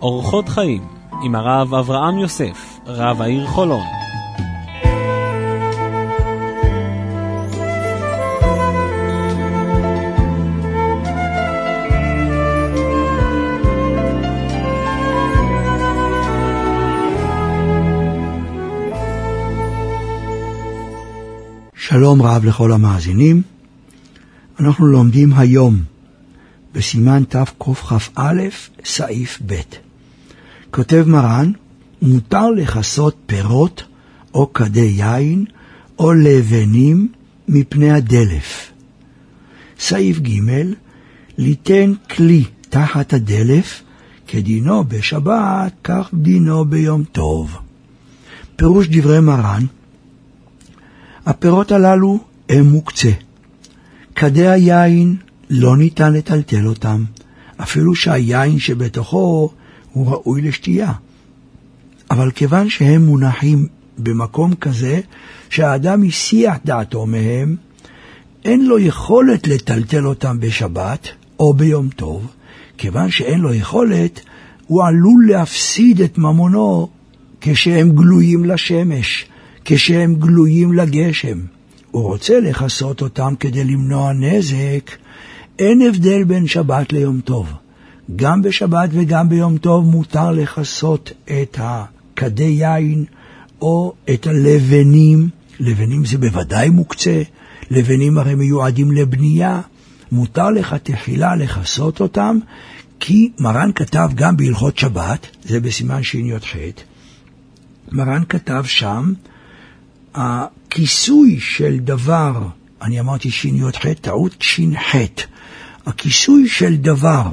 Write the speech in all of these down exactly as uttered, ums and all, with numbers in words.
אורחות חיים עם הרב אברהם יוסף, רב העיר חולון. שלום רב לכל המאזינים. אנחנו לומדים היום בסימן תקכ"א סעיף ב'. כותב מרן, מותר לחסות פירות או כדי יין או לבנים מפני הדלף. סעיף ג', ליתן כלי תחת הדלף, כדינו בשבת כך דינו ביום טוב. פירוש דברי מרן, הפירות הללו הם מוקצה. כדי היין לא ניתן לטלטל אותם, אפילו שהיין שבתוכו הוא ראוי לשתייה. אבל כיוון שהם מונחים במקום כזה שהאדם הסיח דעתו מהם, אין לו יכולת לטלטל אותם בשבת או ביום טוב. כיוון שאין לו יכולת, הוא עלול להפסיד את ממונו כשהם גלויים לשמש, כשהם גלויים לגשם. הוא רוצה לחסות אותם כדי למנוע נזק. אין הבדל בין שבת ליום טוב. גם בשבת וגם ביום טוב מותר לחסות את הכדי יין או את הלבנים. לבנים זה בוודאי מוקצה. לבנים הרי מיועדים לבנייה. מותר לך תחילה לחסות אותם, כי מרן כתב גם בהלכות שבת, זה בסימן שי"ח, מרן כתב שם, הכיסוי של דבר, אני אמרתי שי"ח, טעות ש"ח, הכיסוי של דבר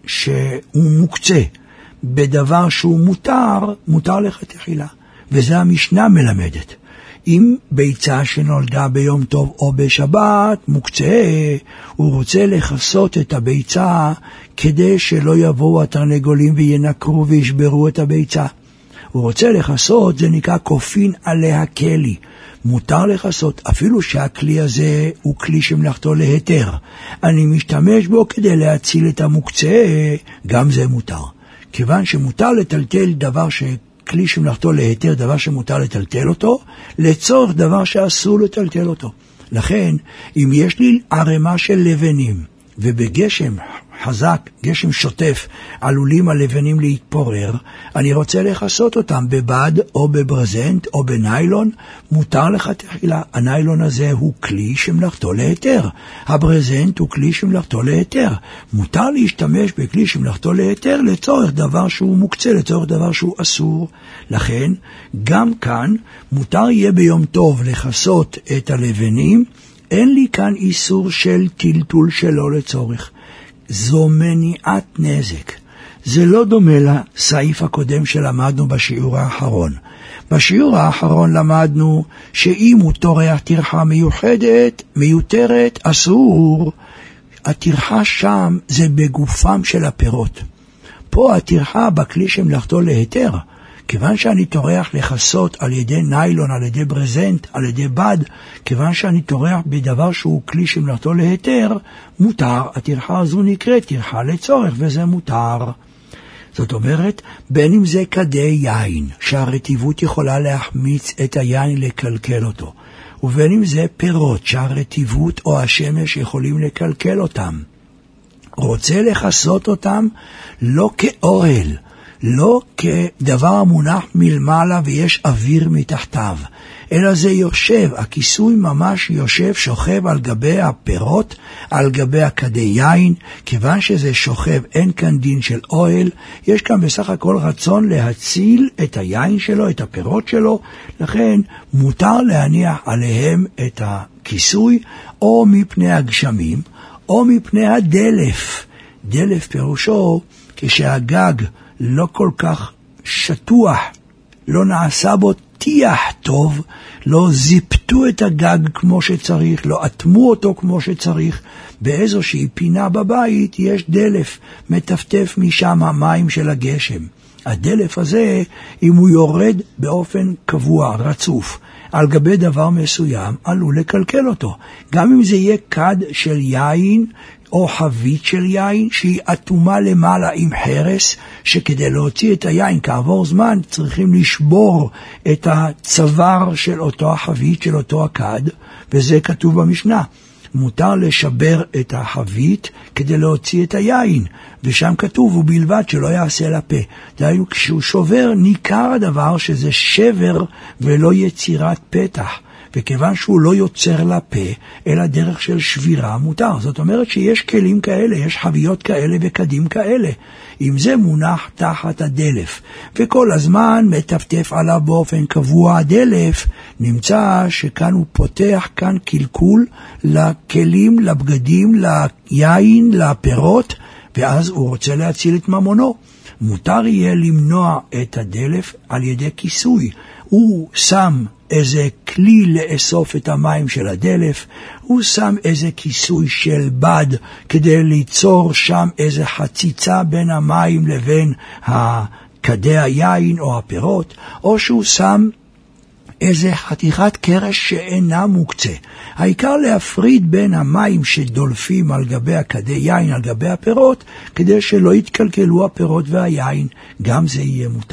שהוא מוקצה בדבר שהוא מותר, מותר לך תחילה. וזה המשנה מלמדת. אם ביצה שנולדה ביום טוב או בשבת מוקצה, הוא רוצה לחסות את הביצה כדי שלא יבואו התרנגולים וינקרו וישברו את הביצה. הוא רוצה לחסות, זה נקרא כופין עליה כלי. מותר לחסות, אפילו שהכלי הזה הוא כלי שמלאכתו להיתר. אני משתמש בו כדי להציל את המוקצה, גם זה מותר. כיוון שמותר לטלטל דבר שכלי שמלאכתו להיתר, דבר שמותר לטלטל אותו, לצורך דבר שאסור לטלטל אותו. לכן, אם יש לי ערימה של לבנים, ובגשם חזק, גשם שוטף, עלולים הלבנים להתפורר, אני רוצה לחסות אותם בבד או בברזנט או בניילון, מותר לך תחילה. הניילון הזה הוא כלי שמלאכתו להיתר. הברזנט הוא כלי שמלאכתו להיתר. מותר להשתמש בכלי שמלאכתו להיתר לצורך דבר שהוא מוקצה, לצורך דבר שהוא אסור. לכן, גם כאן מותר יהיה ביום טוב לחסות את הלבנים, אין לי כאן איסור של טלטול שלא לצורך. זו מניעת נזק. זה לא דומה לסעיף הקודם שלמדנו בשיעור האחרון. בשיעור האחרון למדנו שאם הוא טורח טרחה מיוחדת, מיותרת, אסור. הטרחה שם זה בגופם של הפירות. פה הטרחה בכלי שמלאכתו להיתר. כיוון שאני טורח לחסות על ידי ניילון, על ידי ברזנט, על ידי בד, כיוון שאני טורח בדבר שהוא כלי שמלאכתו להיתר, מותר. הטרחה הזו נקראת טרחה לצורך, וזה מותר. זאת אומרת, בין אם זה כדי יין, שהרטיבות יכולה להחמיץ את היין לקלקל אותו, ובין אם זה פירות, שהרטיבות או השמש יכולים לקלקל אותם. רוצה לחסות אותם לא כאורל, לא כדבר המונח מלמעלה ויש אוויר מתחתיו, אלא זה יושב, הכיסוי ממש יושב, שוכב על גבי הפירות, על גבי הכדי יין. כיוון שזה שוכב, אין כאן דין של אוהל, יש כאן בסך הכל רצון להציל את היין שלו, את הפירות שלו, לכן מותר להניח עליהם את הכיסוי, או מפני הגשמים, או מפני הדלף. דלף פירושו כשהגג לא כל כך שטוח, לא נעשה בו תיח טוב, לא זיפתו את הגג כמו שצריך, לא אטמו אותו כמו שצריך, באיזושהי פינה בבית יש דלף, מטפטף משם המים של הגשם. הדלף הזה, אם הוא יורד באופן קבוע, רצוף, על גבי דבר מסוים עלול לקלקל אותו. גם אם זה יהיה כד של יין או חבית של יין שהיא אטומה למעלה עם חרס, שכדי להוציא את היין כעבור זמן צריכים לשבור את הצוואר של אותו החבית, של אותו הכד, וזה כתוב במשנה. מותר לשבר את החבית כדי להוציא את היין, ושם כתוב ובלבד שלא יעשה לפה. דהיינו, כשהוא שובר ניכר הדבר שזה שבר ולא יצירת פתח, וכיוון שהוא לא יוצר לפה אלא דרך של שבירה מותר. זאת אומרת שיש כלים כאלה, יש חביות כאלה וכדים כאלה. אם זה מונח תחת הדלף וכל הזמן מטפטף עליו באופן קבוע הדלף, נמצא שכאן הוא פותח כאן קלקול לכלים, לבגדים, ליין, לפירות, ואז הוא רוצה להציל את ממונו. מותר יהיה למנוע את הדלף על ידי כיסוי. הוא שם איזה כלי לאסוף את המים של הדלף, הוא שם איזה כיסוי של בד כדי ליצור שם איזה חציצה בין המים לבין כדי היין או הפירות, או שהוא שם איזה חתיכת קרש שאינה מוקצה. העיקר להפריד בין המים שדולפים על גבי הכדי יין, על גבי הפירות, כדי שלא יתקלקלו הפירות והיין, גם זה יהיה מותר.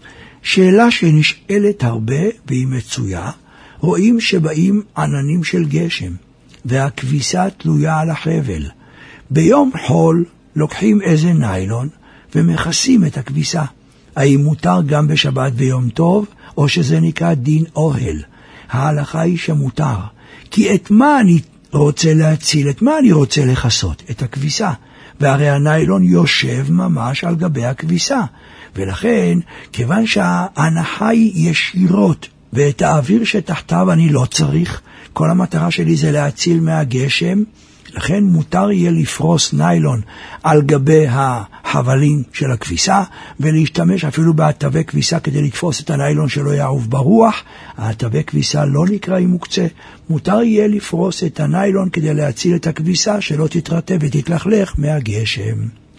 שאלה שנשאלת הרבה והיא מצויה, רואים שבאים עננים של גשם, והכביסה תלויה על החבל. ביום חול לוקחים איזה ניילון ומכסים את הכביסה. האם מותר גם בשבת ויום טוב, או שזה נקרא דין אוהל? ההלכה היא שמותר, כי את מה אני רוצה להציל, את מה אני רוצה לחסות? את הכביסה. והרי הניילון יושב ממש על גבי הכביסה. ולכן, כיוון שההנחה היא ישירות, ואת האוויר שתחתיו אני לא צריך, כל המטרה שלי זה להציל מהגשם, לכן מותר יהיה לפרוס ניילון על גבי החבלים של הכביסה, ולהשתמש אפילו בעטבי כביסה כדי לתפוס את הניילון שלא יעוף ברוח. העטבי כביסה לא נקראים מוקצה, מותר יהיה לפרוס את הניילון כדי להציל את הכביסה שלא תתרטב ותתלכלך מהגשם.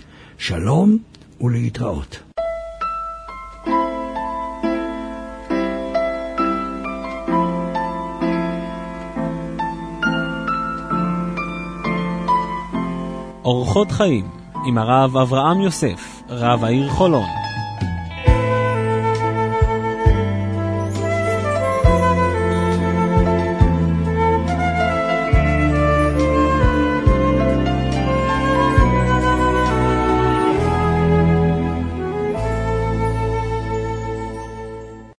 שלום ולהתראות. אורחות חיים עם הרב אברהם יוסף, רב העיר חולון.